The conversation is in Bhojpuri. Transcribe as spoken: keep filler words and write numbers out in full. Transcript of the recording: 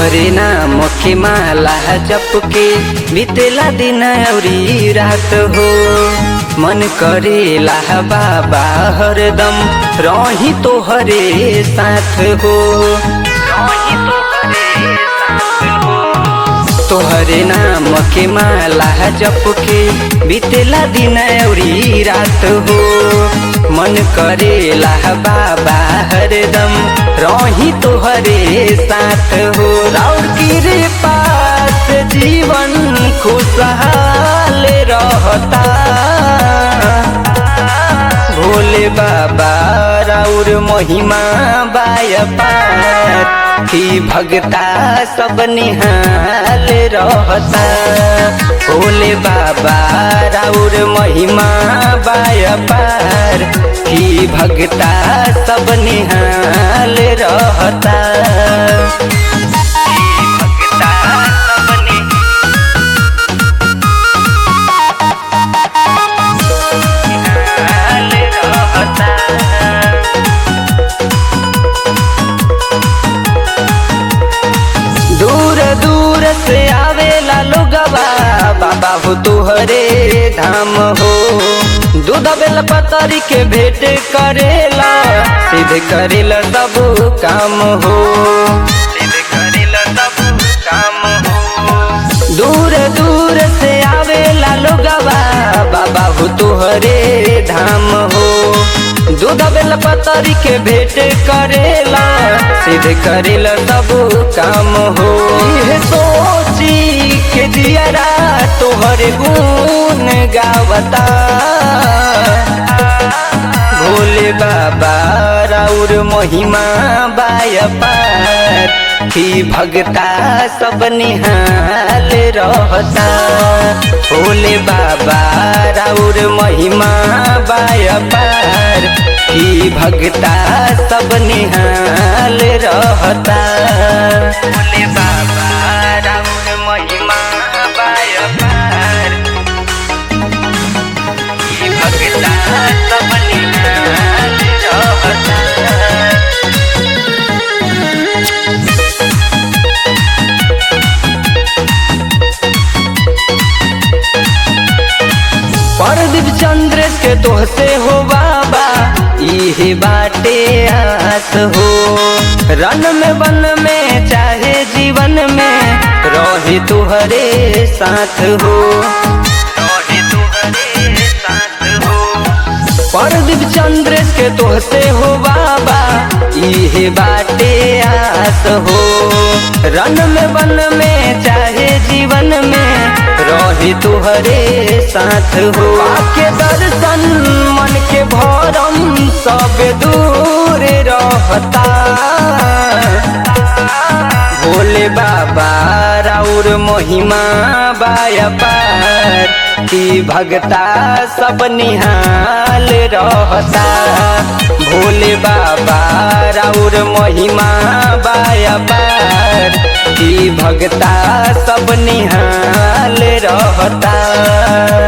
तोहरे नाम के माला जप के बीतेला दिन औरी रात हो। मन करेला बाबा हरदम रही तोहरे साथ हो, रही तोहरे साथ हो। तोहरे नाम के माला जप के बीतेला दिन औरी रात हो। मन करेला बाबा हरदम रही तोहरे साथ हो। राउर की पास जीवन खुशहाल रहता। भोले बाबा राउर महिमा बाय पार की भगता सब निहाल रहता। भोले बाबा राउर महिमा बाय पार की भगता सब निहाल रहता। दूर दूर से आवेला लोगवा बाबा हो तोहरे धाम हो। दूध बेल पतरी के भेंट करेला सिद्ध करेला सब काम हो, सिद्ध करेला सब काम हो। दूर दूर से आवेला लोगवा बाबा हो तोहरे धाम हो। दूध बेल पतरी के भेंट करेला सिद्ध करेला सब काम हो। यह सोची के दियरा तोहरे गुण गावता। भोले बाबा राउर महिमा बाय पार की भगता सब निहाल रहता। भोले बाबा राउर महिमा बाय पार की भगता सब निहाल रहता। भोले बाबा राउर महिमा बाय पार की भगता सब निहाल रहता। प्रदीप चंद्र के तोहसे हो बाबा इहे बाटे आस हो। रन में वन में चाहे जीवन में रहे तुहरे साथ हो, रहे तुहरे साथ हो। प्रदीप चंद्र के तोहसे हो बाबा इहे बाटे आस हो। रन में वन में चाहे जीवन में रहे तुहरे साथ हो। आके दर्शन मन के भरम सब दूर रहता। भोले बाबा राउर महिमा बाय पार की भगता सब निहाल रहता। भोले बाबा राउर महिमा बाय पार की भगता सब निहाल रहता।